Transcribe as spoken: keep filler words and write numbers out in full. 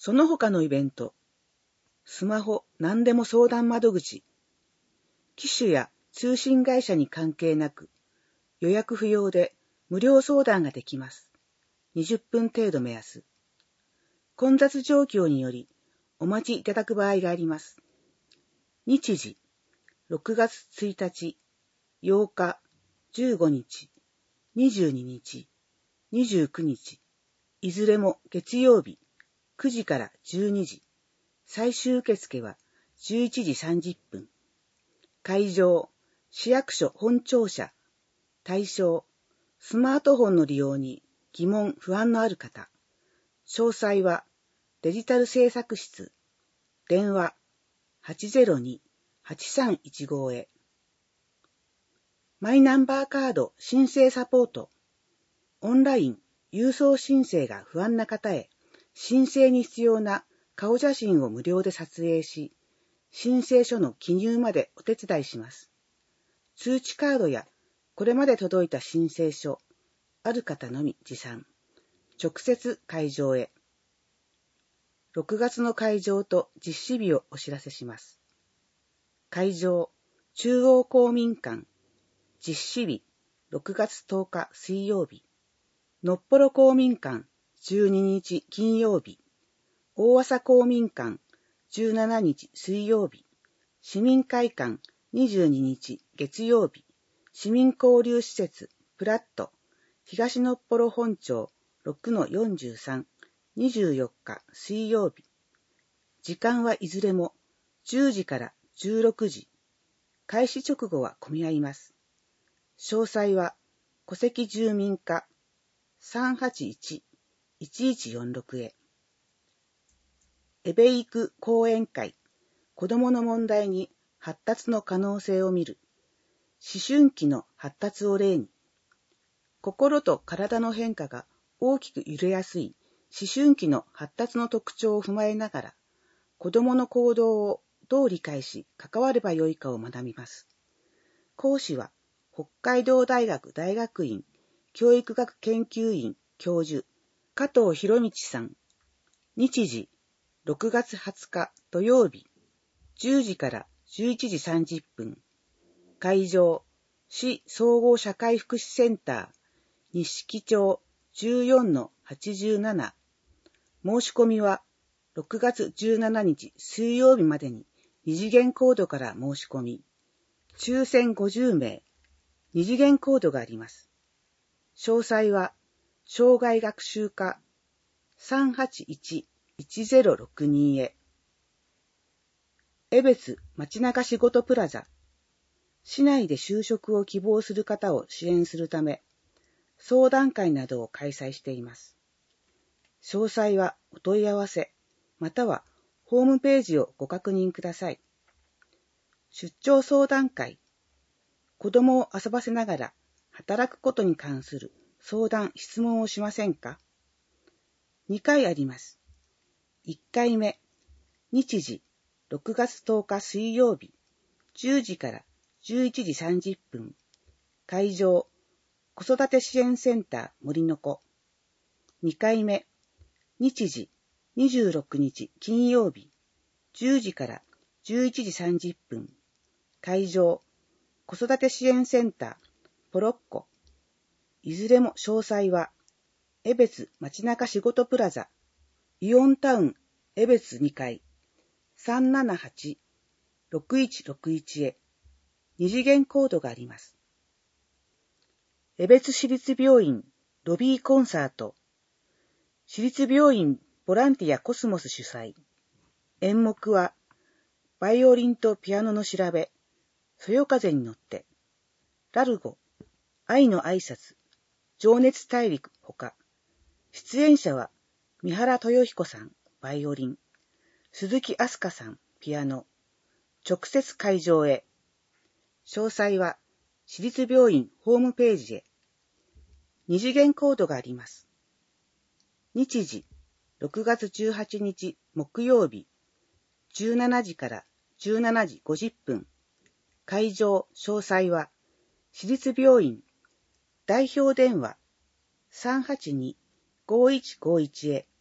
その他のイベント、スマホ何でも相談窓口、機種や通信会社に関係なく、予約不要で無料相談ができます。にじゅっぷん程度目安。混雑状況によりお待ちいただく場合があります。日時、ろくがつついたち、ようか、じゅうごにち、にじゅうににち、にじゅうくにち、いずれも月曜日、くじからじゅうにじ、最終受付はじゅういちじさんじゅっぷん。会場、市役所本庁舎。対象、スマートフォンの利用に疑問・不安のある方。詳細はデジタル政策室。電話 はちゼロに はちさんいちご へ。マイナンバーカード申請サポート。オンライン、郵送申請が不安な方へ、申請に必要な顔写真を無料で撮影し、申請書の記入までお手伝いします。通知カードやこれまで届いた申請書、ある方のみ持参。直接会場へ。ろくがつの会場と実施日をお知らせします。会場、中央公民館。実施日、ろくがつとおか水曜日。のっぽろ公民館、じゅうににち金曜日。大麻公民館、じゅうしちにち水曜日。市民会館、にじゅうににち月曜日。市民交流施設、プラット。東のっぽろ本町 ろくのよんじゅうさん、にじゅうよっか水曜日。時間はいずれもじゅうじからじゅうろくじ。開始直後は混み合います。詳細は戸籍住民課 さんはちいち いちいちよんろく へ。エベイク講演会。子どもの問題に発達の可能性を見る。思春期の発達を例に。心と体の変化が大きく揺れやすい思春期の発達の特徴を踏まえながら、子どもの行動をどう理解し関わればよいかを学びます。講師は北海道大学大学院教育学研究院教授加藤博道さん。日時、ろくがつはつか土曜日、じゅうじからじゅういちじさんじゅっぷん。会場、市総合社会福祉センター、錦町 じゅうよんのはちじゅうなな。申し込みはろくがつじゅうしちにち水曜日までに二次元コードから申し込み、抽選ごじゅうめい、二次元コードがあります。詳細は、障害学習課 さんはちいち いちゼロろくに へ。江別街中仕事プラザ。市内で就職を希望する方を支援するため、相談会などを開催しています。詳細はお問い合わせ、またはホームページをご確認ください。出張相談会。子供を遊ばせながら働くことに関する相談・質問をしませんか？にかいあります。いっかいめ、日時、ろくがつとおか水曜日、じゅうじからじゅういちじさんじゅっぷん。会場、子育て支援センター森の子。にかいめ、日時、にじゅうろくにち金曜日、じゅうじからじゅういちじさんじゅっぷん。会場、子育て支援センターポロッコ。いずれも詳細は、江別街中仕事プラザ、イオンタウン江別にかい、さんななはち ろくいちろくいち へ、二次元コードがあります。江別市立病院ロビーコンサート。市立病院ボランティアコスモス主催。演目は、バイオリンとピアノの調べ、そよ風に乗って、ラルゴ、愛の挨拶、情熱大陸ほか。出演者は、三原豊彦さん、バイオリン、鈴木飛鳥さん、ピアノ。直接会場へ。詳細は、市立病院ホームページへ。二次元コードがあります。日時、ろくがつじゅうはちにち木曜日、じゅうしちじからじゅうしちじごじゅっぷん。会場詳細は、市立病院、代表電話 さんはちに ごいちごいち へ。